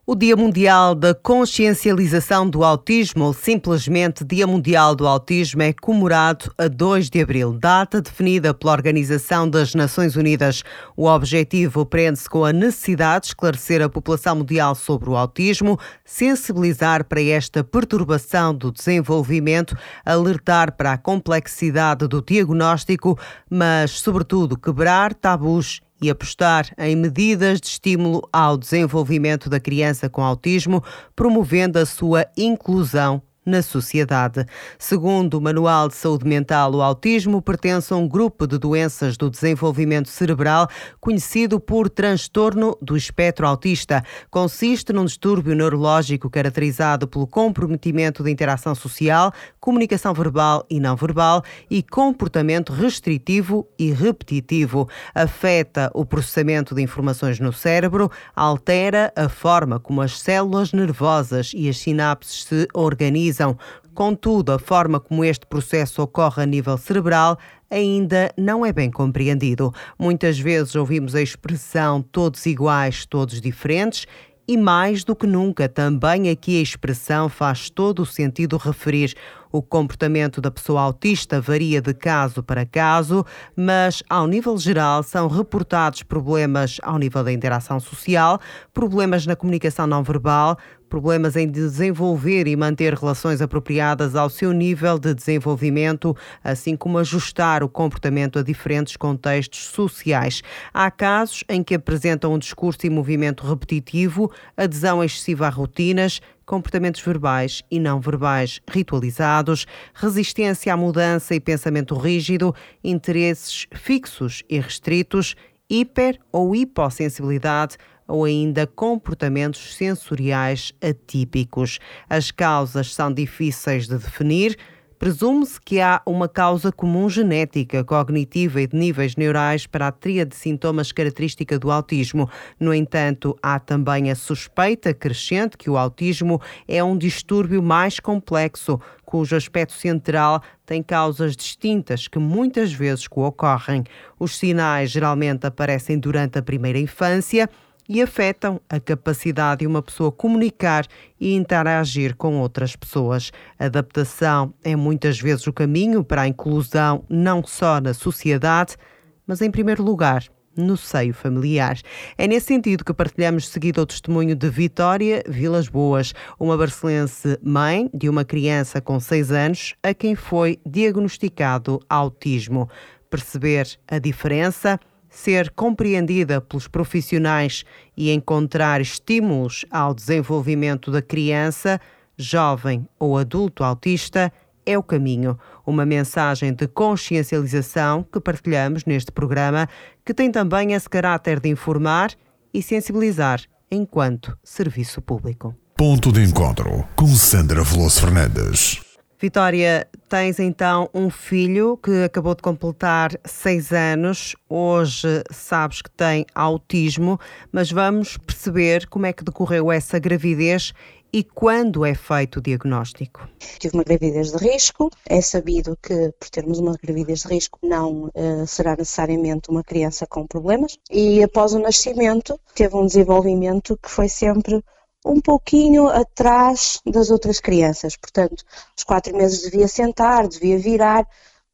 O Dia Mundial da Consciencialização do Autismo, ou simplesmente Dia Mundial do Autismo, é comemorado a 2 de abril, data definida pela Organização das Nações Unidas. O objetivo prende-se com a necessidade de esclarecer a população mundial sobre o autismo, sensibilizar para esta perturbação do desenvolvimento, alertar para a complexidade do diagnóstico, mas, sobretudo, quebrar tabus e apostar em medidas de estímulo ao desenvolvimento da criança com autismo, promovendo a sua inclusão na sociedade. Segundo o Manual de Saúde Mental, o autismo pertence a um grupo de doenças do desenvolvimento cerebral conhecido por transtorno do espectro autista. Consiste num distúrbio neurológico caracterizado pelo comprometimento da interação social, comunicação verbal e não verbal e comportamento restritivo e repetitivo. Afeta o processamento de informações no cérebro, altera a forma como as células nervosas e as sinapses se organizam. Contudo, a forma como este processo ocorre a nível cerebral ainda não é bem compreendido. Muitas vezes ouvimos a expressão todos iguais, todos diferentes, e mais do que nunca, também aqui a expressão faz todo o sentido referir. O comportamento da pessoa autista varia de caso para caso, mas, ao nível geral, são reportados problemas ao nível da interação social, problemas na comunicação não verbal, problemas em desenvolver e manter relações apropriadas ao seu nível de desenvolvimento, assim como ajustar o comportamento a diferentes contextos sociais. Há casos em que apresentam um discurso e movimento repetitivo, adesão excessiva a rotinas, comportamentos verbais e não verbais ritualizados, resistência à mudança e pensamento rígido, interesses fixos e restritos, hiper- ou hipossensibilidade, ou ainda comportamentos sensoriais atípicos. As causas são difíceis de definir. Presume-se que há uma causa comum genética, cognitiva e de níveis neurais para a tríade de sintomas característica do autismo. No entanto, há também a suspeita crescente que o autismo é um distúrbio mais complexo, cujo aspecto central tem causas distintas que muitas vezes co-ocorrem. Os sinais geralmente aparecem durante a primeira infância e afetam a capacidade de uma pessoa comunicar e interagir com outras pessoas. A adaptação é muitas vezes o caminho para a inclusão não só na sociedade, mas em primeiro lugar no seio familiar. É nesse sentido que partilhamos de seguida o testemunho de Vitória Vilas Boas, uma barcelense mãe de uma criança com 6 anos a quem foi diagnosticado autismo. Perceber a diferença, ser compreendida pelos profissionais e encontrar estímulos ao desenvolvimento da criança, jovem ou adulto autista é o caminho. Uma mensagem de consciencialização que partilhamos neste programa, que tem também esse caráter de informar e sensibilizar enquanto serviço público. Ponto de encontro com Sandra Veloso Fernandes. Vitória, tens então um filho que acabou de completar 6 anos. Hoje sabes que tem autismo, mas vamos perceber como é que decorreu essa gravidez e quando é feito o diagnóstico. Tive uma gravidez de risco. É sabido que, por termos uma gravidez de risco, não será necessariamente uma criança com problemas. E após o nascimento, teve um desenvolvimento que foi sempre um pouquinho atrás das outras crianças. Portanto, aos 4 meses devia sentar, devia virar.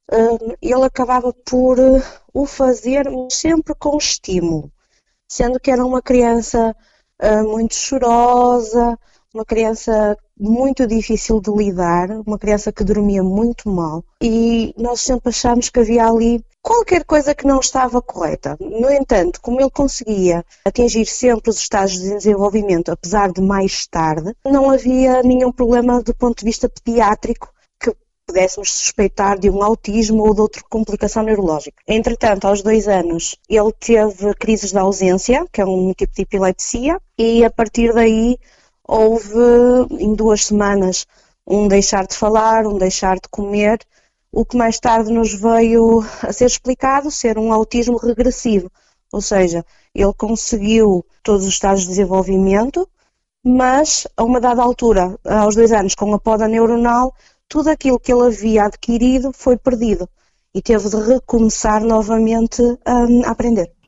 Ele acabava por o fazer sempre com estímulo, sendo que era uma criança muito chorosa, uma criança muito difícil de lidar, uma criança que dormia muito mal, e nós sempre achámos que havia ali qualquer coisa que não estava correta. No entanto, como ele conseguia atingir sempre os estágios de desenvolvimento, apesar de mais tarde, não havia nenhum problema do ponto de vista pediátrico que pudéssemos suspeitar de um autismo ou de outra complicação neurológica. Entretanto, aos 2 anos, ele teve crises de ausência, que é um tipo de epilepsia, e a partir daí houve, em 2 semanas, um deixar de falar, um deixar de comer, o que mais tarde nos veio a ser explicado ser um autismo regressivo. Ou seja, ele conseguiu todos os estágios de desenvolvimento, mas a uma dada altura, aos 2 anos, com a poda neuronal, tudo aquilo que ele havia adquirido foi perdido e teve de recomeçar novamente a aprender.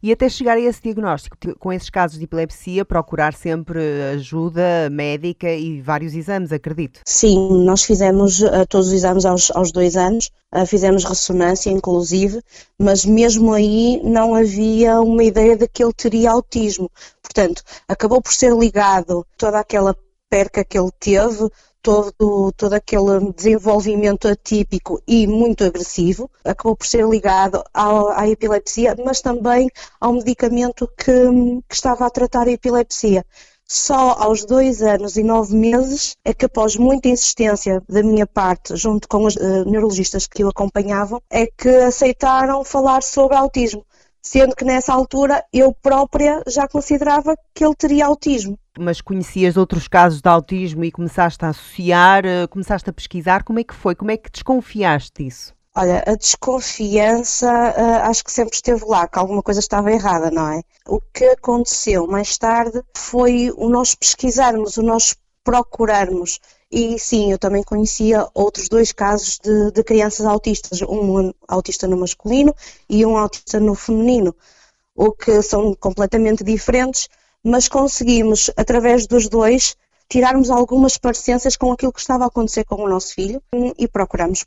E até chegar a esse diagnóstico, com esses casos de epilepsia, procurar sempre ajuda médica e vários exames, acredito. Sim, nós fizemos todos os exames aos 2 anos, fizemos ressonância inclusive, mas mesmo aí não havia uma ideia de que ele teria autismo. Portanto, acabou por ser ligado toda aquela perca que ele teve, todo aquele desenvolvimento atípico e muito agressivo, acabou por ser ligado à epilepsia, mas também ao medicamento que estava a tratar a epilepsia. Só aos 2 anos e 9 meses é que, após muita insistência da minha parte, junto com os neurologistas que o acompanhavam, é que aceitaram falar sobre autismo, sendo que nessa altura eu própria já considerava que ele teria autismo. Mas conhecias outros casos de autismo e começaste a associar, começaste a pesquisar, como é que foi? Como é que desconfiaste disso? Olha, a desconfiança acho que sempre esteve lá, que alguma coisa estava errada, não é? O que aconteceu mais tarde foi o nós pesquisarmos, o nós procurarmos. E sim, eu também conhecia outros 2 casos de crianças autistas, um autista no masculino e um autista no feminino, o que são completamente diferentes, mas conseguimos, através dos 2, tirarmos algumas parecências com aquilo que estava a acontecer com o nosso filho e procuramos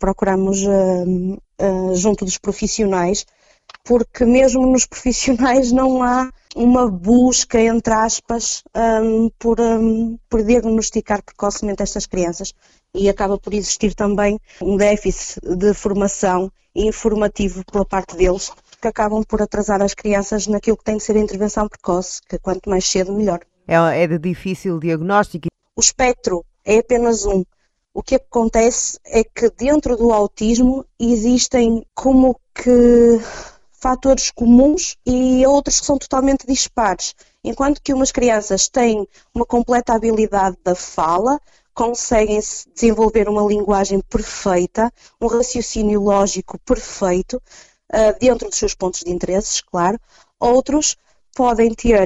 junto dos profissionais, porque mesmo nos profissionais não há uma busca, entre aspas, por diagnosticar precocemente estas crianças, e acaba por existir também um déficit de formação informativo pela parte deles, que acabam por atrasar as crianças naquilo que tem de ser a intervenção precoce, que quanto mais cedo melhor. É de difícil diagnóstico. O espectro é apenas um. O que acontece é que dentro do autismo existem como que fatores comuns e outros que são totalmente dispares. Enquanto que umas crianças têm uma completa habilidade da fala, conseguem desenvolver uma linguagem perfeita, um raciocínio lógico perfeito, dentro dos seus pontos de interesses, claro. Outros podem ter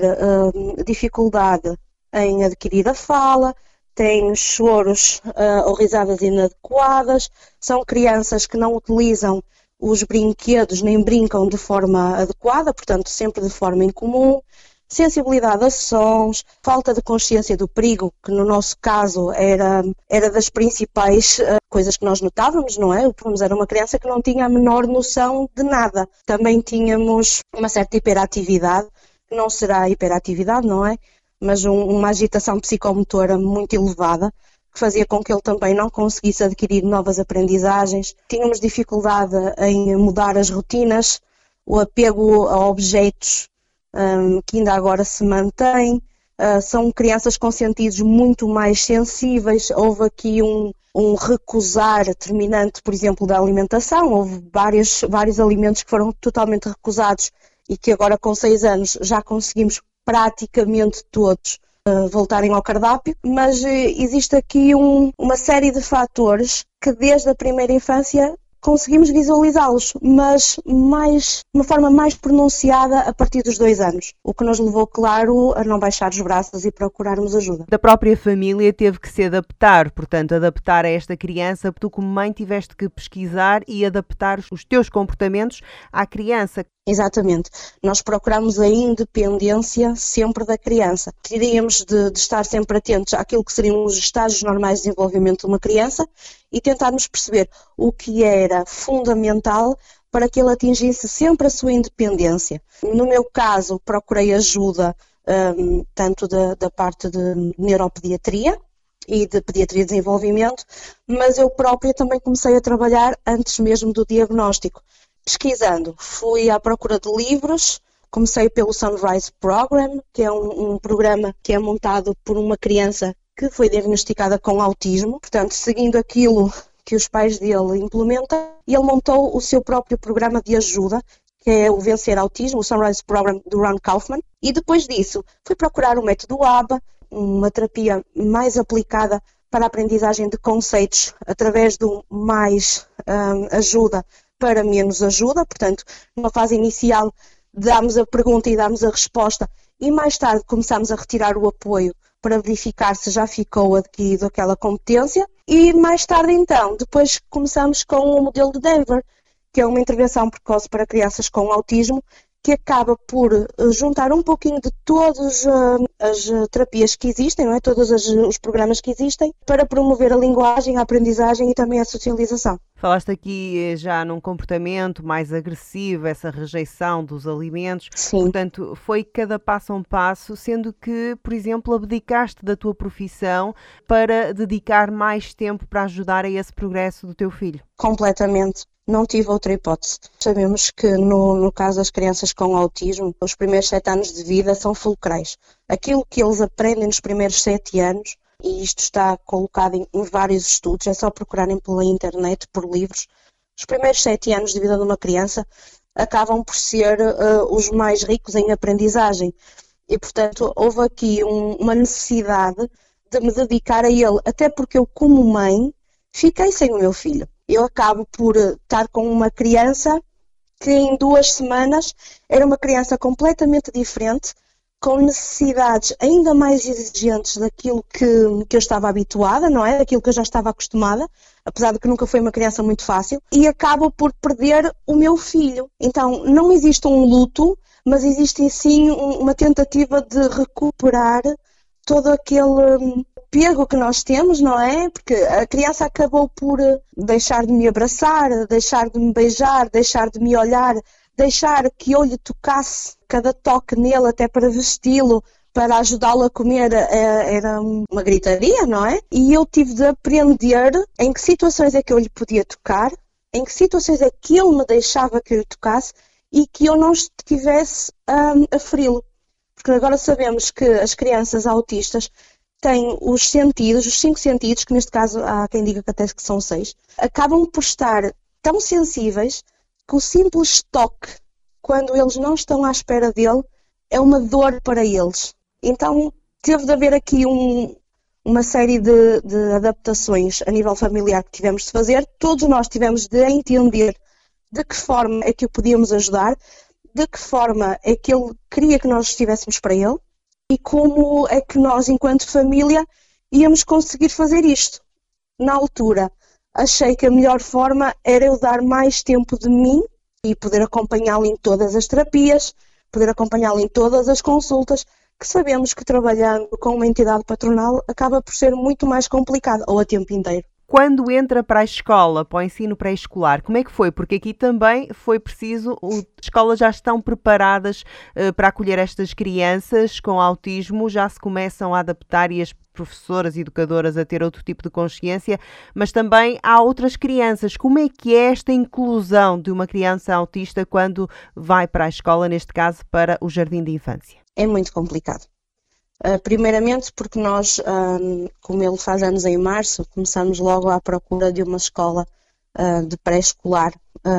dificuldade em adquirir a fala, têm choros ou risadas inadequadas, são crianças que não utilizam os brinquedos nem brincam de forma adequada, portanto sempre de forma incomum, sensibilidade a sons, falta de consciência do perigo, que no nosso caso era das principais coisas que nós notávamos, não é? O Pumos era uma criança que não tinha a menor noção de nada. Também tínhamos uma certa hiperatividade, que não será hiperatividade, não é? Mas uma agitação psicomotora muito elevada, que fazia com que ele também não conseguisse adquirir novas aprendizagens. Tínhamos dificuldade em mudar as rotinas, o apego a objetos que ainda agora se mantém. São crianças com sentidos muito mais sensíveis. Houve aqui um recusar determinante, por exemplo, da alimentação. Houve vários alimentos que foram totalmente recusados e que agora com 6 anos já conseguimos praticamente todos voltarem ao cardápio, mas existe aqui uma série de fatores que desde a primeira infância conseguimos visualizá-los, mas de uma forma mais pronunciada a partir dos 2 anos, o que nos levou, claro, a não baixar os braços e procurarmos ajuda. Da própria família teve que se adaptar, portanto, adaptar a esta criança, tu como mãe tiveste que pesquisar e adaptar os teus comportamentos à criança. Exatamente. Nós procuramos a independência sempre da criança. Teríamos de estar sempre atentos àquilo que seriam os estágios normais de desenvolvimento de uma criança e tentarmos perceber o que era fundamental para que ele atingisse sempre a sua independência. No meu caso, procurei ajuda tanto da parte de neuropediatria e de pediatria de desenvolvimento, mas eu própria também comecei a trabalhar antes mesmo do diagnóstico. Pesquisando, fui à procura de livros, comecei pelo Sunrise Program, que é um programa que é montado por uma criança que foi diagnosticada com autismo, portanto, seguindo aquilo que os pais dele implementam, e ele montou o seu próprio programa de ajuda, que é o Vencer Autismo, o Sunrise Program do Ron Kaufman, e depois disso fui procurar o método ABA, uma terapia mais aplicada para a aprendizagem de conceitos através do mais ajuda para menos ajuda, portanto, numa fase inicial damos a pergunta e damos a resposta e mais tarde começamos a retirar o apoio para verificar se já ficou adquirido aquela competência e mais tarde então, depois começamos com o modelo de Denver, que é uma intervenção precoce para crianças com autismo que acaba por juntar um pouquinho de todas as terapias que existem, não é? Todos os programas que existem, para promover a linguagem, a aprendizagem e também a socialização. Falaste aqui já num comportamento mais agressivo, essa rejeição dos alimentos. Sim. Portanto, foi cada passo a um passo, sendo que, por exemplo, abdicaste da tua profissão para dedicar mais tempo para ajudar a esse progresso do teu filho. Completamente. Não tive outra hipótese. Sabemos que no caso das crianças com autismo, os primeiros 7 anos de vida são fulcrais. Aquilo que eles aprendem nos primeiros 7 anos, e isto está colocado em vários estudos, é só procurarem pela internet, por livros, os primeiros 7 anos de vida de uma criança acabam por ser os mais ricos em aprendizagem. E, portanto, houve aqui uma necessidade de me dedicar a ele, até porque eu, como mãe, fiquei sem o meu filho. Eu acabo por estar com uma criança que em 2 semanas era uma criança completamente diferente, com necessidades ainda mais exigentes daquilo que eu estava habituada, não é? Daquilo que eu já estava acostumada, apesar de que nunca foi uma criança muito fácil, e acabo por perder o meu filho. Então, não existe um luto, mas existe sim uma tentativa de recuperar todo aquele apego que nós temos, não é? Porque a criança acabou por deixar de me abraçar, deixar de me beijar, deixar de me olhar, deixar que eu lhe tocasse cada toque nele até para vesti-lo, para ajudá-lo a comer, era uma gritaria, não é? E eu tive de aprender em que situações é que eu lhe podia tocar, em que situações é que ele me deixava que eu lhe tocasse e que eu não estivesse a feri-lo. Porque agora sabemos que as crianças autistas têm os sentidos, os 5 sentidos, que neste caso há quem diga que até que são 6, acabam por estar tão sensíveis que o simples toque, quando eles não estão à espera dele, é uma dor para eles. Então teve de haver aqui uma série de adaptações a nível familiar que tivemos de fazer. Todos nós tivemos de entender de que forma é que o podíamos ajudar, de que forma é que ele queria que nós estivéssemos para ele e como é que nós, enquanto família, íamos conseguir fazer isto. Na altura, achei que a melhor forma era eu dar mais tempo de mim e poder acompanhá-lo em todas as terapias, poder acompanhá-lo em todas as consultas, que sabemos que trabalhando com uma entidade patronal acaba por ser muito mais complicado, ou a tempo inteiro. Quando entra para a escola, para o ensino pré-escolar, como é que foi? Porque aqui também foi preciso, as escolas já estão preparadas para acolher estas crianças com autismo, já se começam a adaptar e as professoras e educadoras a ter outro tipo de consciência, mas também há outras crianças. Como é que é esta inclusão de uma criança autista quando vai para a escola, neste caso para o jardim de infância? É muito complicado. Primeiramente porque nós, como ele faz anos em março, começamos logo à procura de uma escola de pré-escolar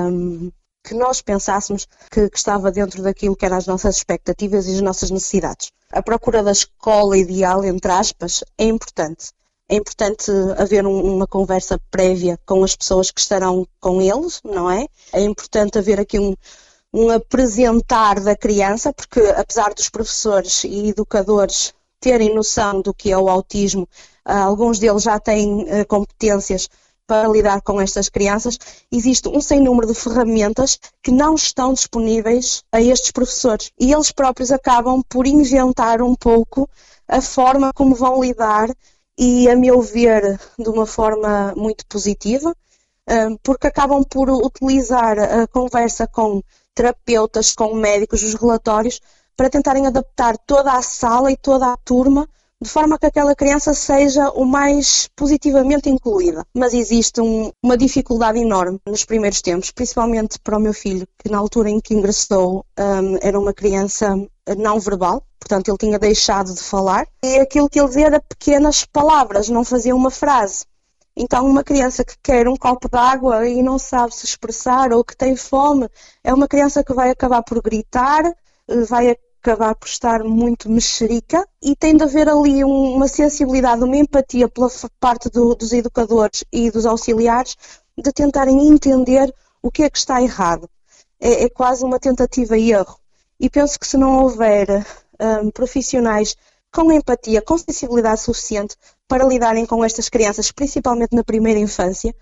que nós pensássemos que estava dentro daquilo que eram as nossas expectativas e as nossas necessidades. A procura da escola ideal, entre aspas, é importante. É importante haver uma conversa prévia com as pessoas que estarão com eles, não é? É importante haver aqui um apresentar da criança, porque apesar dos professores e educadores terem noção do que é o autismo, alguns deles já têm competências para lidar com estas crianças, existe um sem número de ferramentas que não estão disponíveis a estes professores. E eles próprios acabam por inventar um pouco a forma como vão lidar e, a meu ver, de uma forma muito positiva, porque acabam por utilizar a conversa com terapeutas, com médicos, os relatórios, para tentarem adaptar toda a sala e toda a turma de forma que aquela criança seja o mais positivamente incluída. Mas existe uma dificuldade enorme nos primeiros tempos, principalmente para o meu filho, que na altura em que ingressou era uma criança não verbal, portanto ele tinha deixado de falar, e aquilo que ele dizia era pequenas palavras, não fazia uma frase. Então uma criança que quer um copo de água e não sabe se expressar ou que tem fome, é uma criança que vai acabar por gritar, vai acabar por estar muito mexerica, e tem de haver ali uma sensibilidade, uma empatia pela parte dos educadores e dos auxiliares de tentarem entender o que é que está errado. É quase uma tentativa e erro. E penso que se não houver profissionais com empatia, com sensibilidade suficiente para lidarem com estas crianças, principalmente na primeira infância,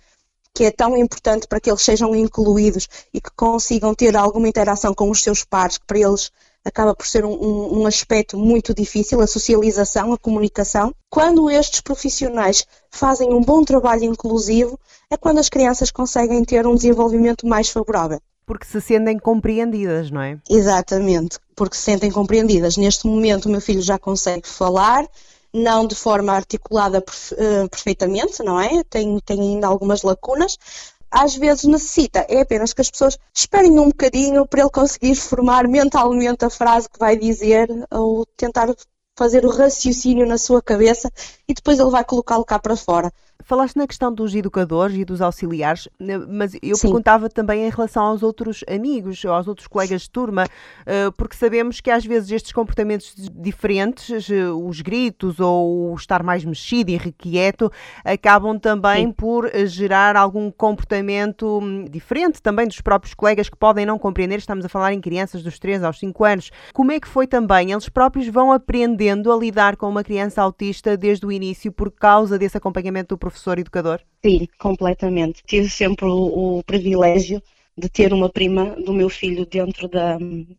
que é tão importante para que eles sejam incluídos e que consigam ter alguma interação com os seus pares, que para eles acaba por ser um aspecto muito difícil, a socialização, a comunicação. Quando estes profissionais fazem um bom trabalho inclusivo, é quando as crianças conseguem ter um desenvolvimento mais favorável. Porque se sentem compreendidas, não é? Exatamente, porque se sentem compreendidas. Neste momento o meu filho já consegue falar, não de forma articulada perfeitamente, não é? Tem ainda algumas lacunas. Às vezes necessita, é apenas que as pessoas esperem um bocadinho para ele conseguir formar mentalmente a frase que vai dizer ou tentar fazer o raciocínio na sua cabeça e depois ele vai colocá-lo cá para fora. Falaste na questão dos educadores e dos auxiliares, mas eu Sim. perguntava também em relação aos outros amigos, aos outros colegas de turma, porque sabemos que às vezes estes comportamentos diferentes, os gritos ou o estar mais mexido e irrequieto, acabam também por gerar algum comportamento diferente também dos próprios colegas que podem não compreender. Estamos a falar em crianças dos 3 aos 5 anos. Como é que foi também? Eles próprios vão aprendendo a lidar com uma criança autista desde o início por causa desse acompanhamento do professor educador? Sim, completamente. Tive sempre o privilégio de ter uma prima do meu filho dentro da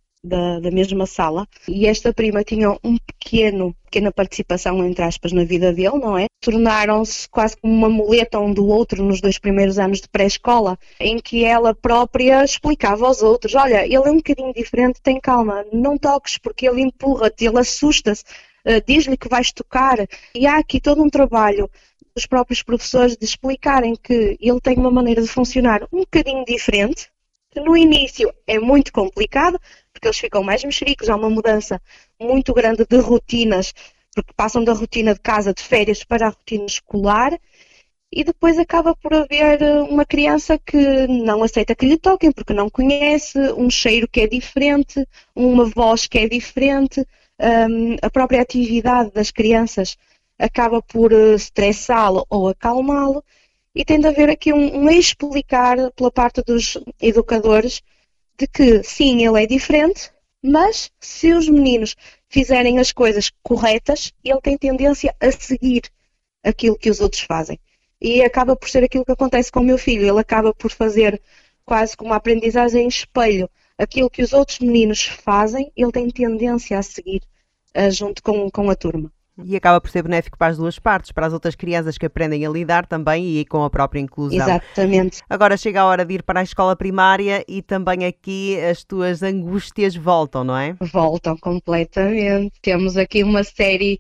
mesma sala e esta prima tinha pequena participação, entre aspas, na vida dele, não é? Tornaram-se quase como uma muleta um do outro nos 2 primeiros anos de pré-escola, em que ela própria explicava aos outros: olha, ele é um bocadinho diferente, tem calma, não toques porque ele empurra-te, ele assusta-se, diz-lhe que vais tocar. E há aqui todo um trabalho dos próprios professores de explicarem que ele tem uma maneira de funcionar um bocadinho diferente, que no início é muito complicado, porque eles ficam mais mexericos, há uma mudança muito grande de rotinas, porque passam da rotina de casa, de férias, para a rotina escolar, e depois acaba por haver uma criança que não aceita que lhe toquem, porque não conhece, um cheiro que é diferente, uma voz que é diferente, a própria atividade das crianças acaba por estressá-lo ou acalmá-lo, e tem de haver aqui um explicar pela parte dos educadores de que sim, ele é diferente, mas se os meninos fizerem as coisas corretas, ele tem tendência a seguir aquilo que os outros fazem. E acaba por ser aquilo que acontece com o meu filho, ele acaba por fazer quase como uma aprendizagem em espelho. Aquilo que os outros meninos fazem, ele tem tendência a seguir junto com a turma. E acaba por ser benéfico para as duas partes, para as outras crianças que aprendem a lidar também e com a própria inclusão. Exatamente. Agora chega a hora de ir para a escola primária e também aqui as tuas angústias voltam, não é? Voltam completamente. Temos aqui uma série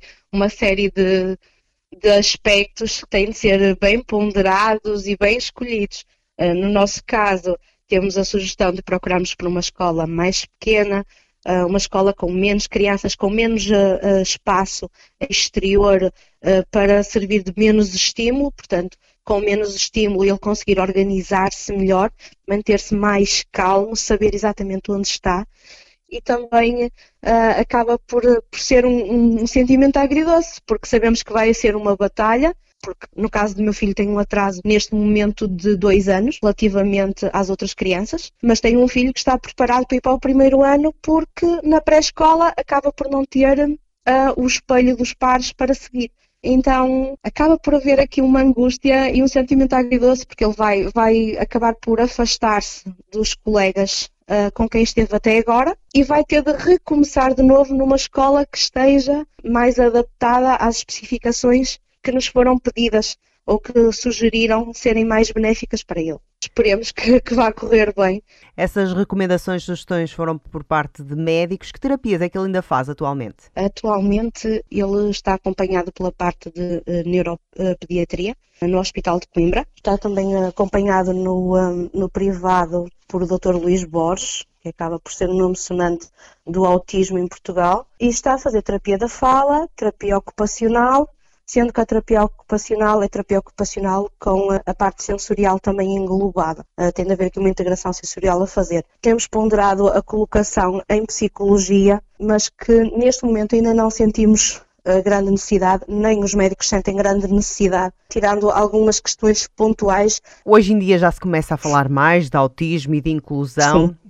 de aspectos que têm de ser bem ponderados e bem escolhidos. No nosso caso, temos a sugestão de procurarmos por uma escola mais pequena, uma escola com menos crianças, com menos espaço exterior para servir de menos estímulo, portanto, com menos estímulo ele conseguir organizar-se melhor, manter-se mais calmo, saber exatamente onde está, e também acaba por ser um sentimento agridoce, porque sabemos que vai ser uma batalha, porque no caso do meu filho tem um atraso neste momento de 2 anos relativamente às outras crianças, mas tem um filho que está preparado para ir para o primeiro ano porque na pré-escola acaba por não ter o espelho dos pares para seguir. Então acaba por haver aqui uma angústia e um sentimento agridoce, porque ele vai acabar por afastar-se dos colegas com quem esteve até agora e vai ter de recomeçar de novo numa escola que esteja mais adaptada às especificações que nos foram pedidas ou que sugeriram serem mais benéficas para ele. Esperemos que vá correr bem. Essas recomendações, sugestões foram por parte de médicos. Que terapias é que ele ainda faz atualmente? Atualmente ele está acompanhado pela parte de neuropediatria no Hospital de Coimbra. Está também acompanhado no privado por o Dr. Luís Borges, que acaba por ser um nome sonante do autismo em Portugal. E está a fazer terapia da fala, terapia ocupacional, sendo que a terapia ocupacional é terapia ocupacional com a parte sensorial também englobada. Tem de haver aqui uma integração sensorial a fazer. Temos ponderado a colocação em psicologia, mas que neste momento ainda não sentimos grande necessidade, nem os médicos sentem grande necessidade, tirando algumas questões pontuais. Hoje em dia já se começa a falar mais de autismo e de inclusão. Sim.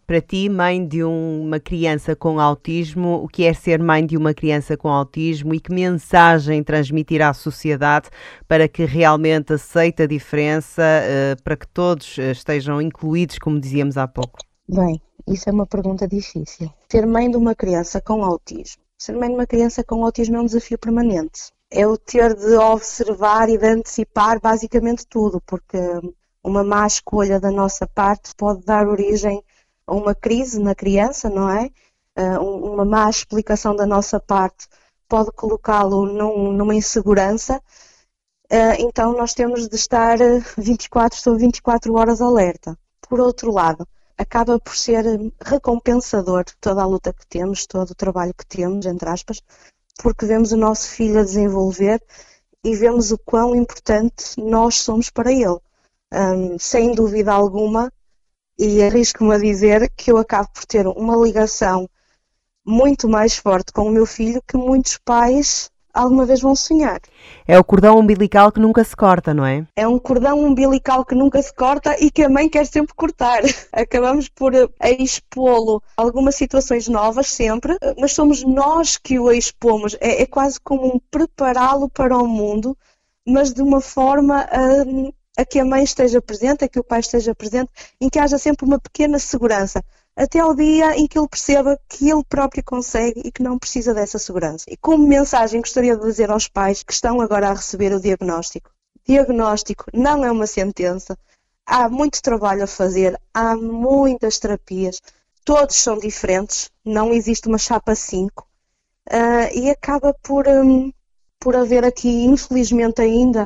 Para ti, mãe de uma criança com autismo, o que é ser mãe de uma criança com autismo e que mensagem transmitir à sociedade para que realmente aceite a diferença, para que todos estejam incluídos, como dizíamos há pouco? Bem, isso é uma pergunta difícil. Ser mãe de uma criança com autismo. Ser mãe de uma criança com autismo é um desafio permanente. É o ter de observar e de antecipar basicamente tudo, porque uma má escolha da nossa parte pode dar origem a uma crise na criança, não é? Uma má explicação da nossa parte pode colocá-lo numa insegurança. Então nós temos de estar 24 sobre 24 horas alerta. Por outro lado, acaba por ser recompensador toda a luta que temos, todo o trabalho que temos, entre aspas, porque vemos o nosso filho a desenvolver e vemos o quão importante nós somos para ele. Sem dúvida alguma, e arrisco-me a dizer que eu acabo por ter uma ligação muito mais forte com o meu filho que muitos pais alguma vez vão sonhar. É o cordão umbilical que nunca se corta, não é? É um cordão umbilical que nunca se corta e que a mãe quer sempre cortar. Acabamos por expô-lo a algumas situações novas sempre, mas somos nós que o expomos. É quase como um prepará-lo para o mundo, mas de uma forma a que a mãe esteja presente, a que o pai esteja presente, em que haja sempre uma pequena segurança. Até ao dia em que ele perceba que ele próprio consegue e que não precisa dessa segurança. E como mensagem gostaria de dizer aos pais que estão agora a receber o diagnóstico. Diagnóstico não é uma sentença, há muito trabalho a fazer, há muitas terapias, todos são diferentes, não existe uma chapa 5 e acaba por haver aqui, infelizmente ainda,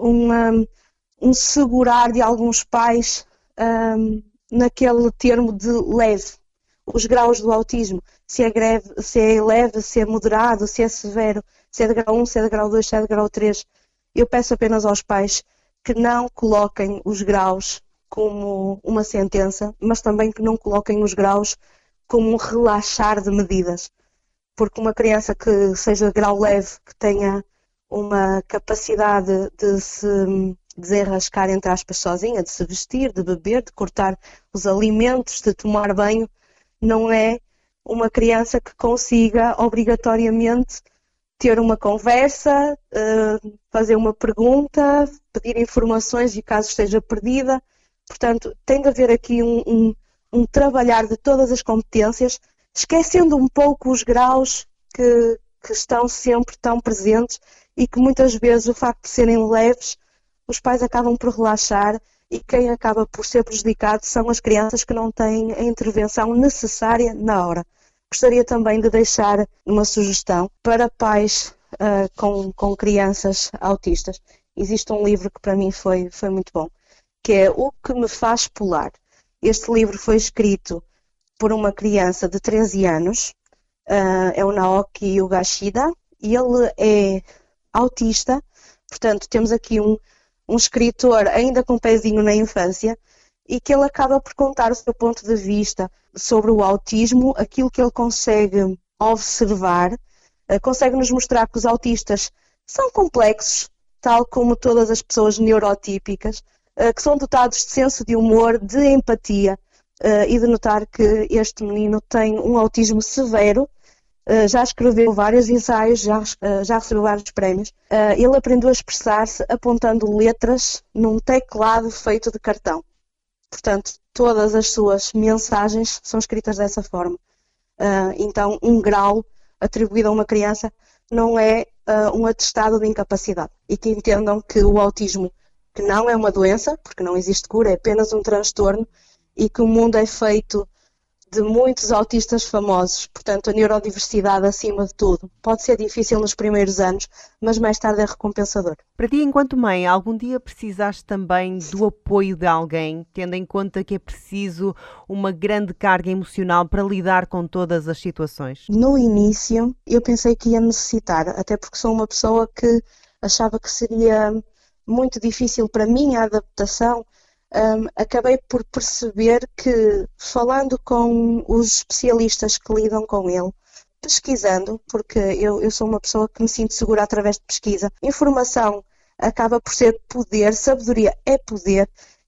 um segurar de alguns pais naquele termo de leve, os graus do autismo, se é leve, se é moderado, se é severo, se é de grau 1, se é de grau 2, se é de grau 3. Eu peço apenas aos pais que não coloquem os graus como uma sentença, mas também que não coloquem os graus como um relaxar de medidas. Porque uma criança que seja de grau leve, que tenha uma capacidade de se desenrascar, entre aspas, sozinha, de se vestir, de beber, de cortar os alimentos, de tomar banho, não é uma criança que consiga obrigatoriamente ter uma conversa, fazer uma pergunta, pedir informações e caso esteja perdida. Portanto, tem de haver aqui um trabalhar de todas as competências, esquecendo um pouco os graus que estão sempre tão presentes e que muitas vezes o facto de serem leves, os pais acabam por relaxar e quem acaba por ser prejudicado são as crianças que não têm a intervenção necessária na hora. Gostaria também de deixar uma sugestão para pais com crianças autistas. Existe um livro que para mim foi muito bom, que é O que me faz pular. Este livro foi escrito por uma criança de 13 anos, é o Naoki Yugashida, e ele é autista, portanto temos aqui um escritor ainda com um pezinho na infância e que ele acaba por contar o seu ponto de vista sobre o autismo, aquilo que ele consegue observar, consegue nos mostrar que os autistas são complexos, tal como todas as pessoas neurotípicas, que são dotados de senso de humor, de empatia e de notar que este menino tem um autismo severo. Já escreveu vários ensaios, já recebeu vários prémios. Ele aprendeu a expressar-se apontando letras num teclado feito de cartão. Portanto, todas as suas mensagens são escritas dessa forma. Então, um grau atribuído a uma criança não é um atestado de incapacidade. E que entendam que o autismo, que não é uma doença, porque não existe cura, é apenas um transtorno, e que o mundo é feito de muitos autistas famosos, portanto a neurodiversidade acima de tudo. Pode ser difícil nos primeiros anos, mas mais tarde é recompensador. Para ti, enquanto mãe, algum dia precisaste também do apoio de alguém, tendo em conta que é preciso uma grande carga emocional para lidar com todas as situações? No início eu pensei que ia necessitar, até porque sou uma pessoa que achava que seria muito difícil para mim a adaptação. Acabei por perceber que, falando com os especialistas que lidam com ele, pesquisando, porque eu sou uma pessoa que me sinto segura através de pesquisa, informação acaba por ser poder, sabedoria é poder,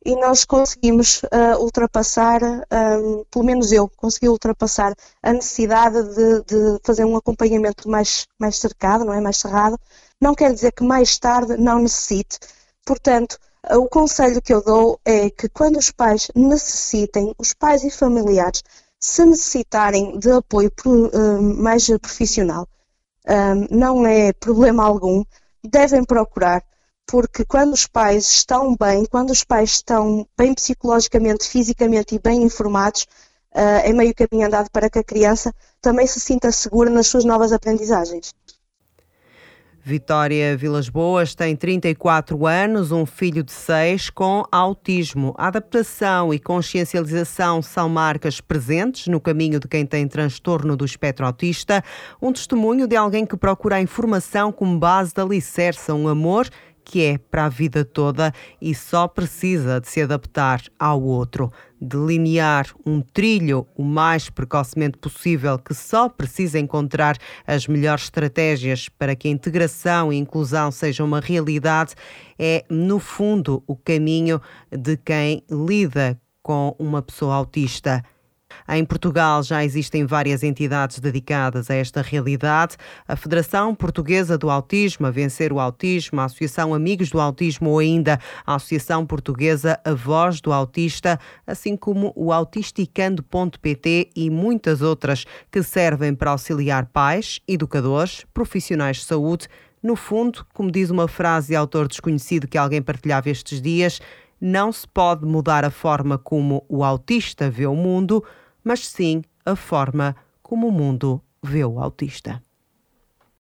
e nós conseguimos ultrapassar, pelo menos eu consegui ultrapassar a necessidade de fazer um acompanhamento mais cercado, não é? Mais cerrado. Não quer dizer que mais tarde não necessite. Portanto, o conselho que eu dou é que quando os pais necessitem, os pais e familiares, se necessitarem de apoio mais profissional, não é problema algum, devem procurar, porque quando os pais estão bem, quando os pais estão bem psicologicamente, fisicamente e bem informados, é meio caminho andado para que a criança também se sinta segura nas suas novas aprendizagens. Vitória Vilas Boas tem 34 anos, um filho de 6 com autismo. A adaptação e consciencialização são marcas presentes no caminho de quem tem transtorno do espectro autista. Um testemunho de alguém que procura a informação como base de alicerce a um amor que é para a vida toda e só precisa de se adaptar ao outro. Delinear um trilho o mais precocemente possível, que só precisa encontrar as melhores estratégias para que a integração e inclusão sejam uma realidade, é, no fundo, o caminho de quem lida com uma pessoa autista. Em Portugal já existem várias entidades dedicadas a esta realidade. A Federação Portuguesa do Autismo, a Vencer o Autismo, a Associação Amigos do Autismo ou ainda a Associação Portuguesa A Voz do Autista, assim como o autisticando.pt e muitas outras que servem para auxiliar pais, educadores, profissionais de saúde. No fundo, como diz uma frase de autor desconhecido que alguém partilhava estes dias, não se pode mudar a forma como o autista vê o mundo, mas sim a forma como o mundo vê o autista.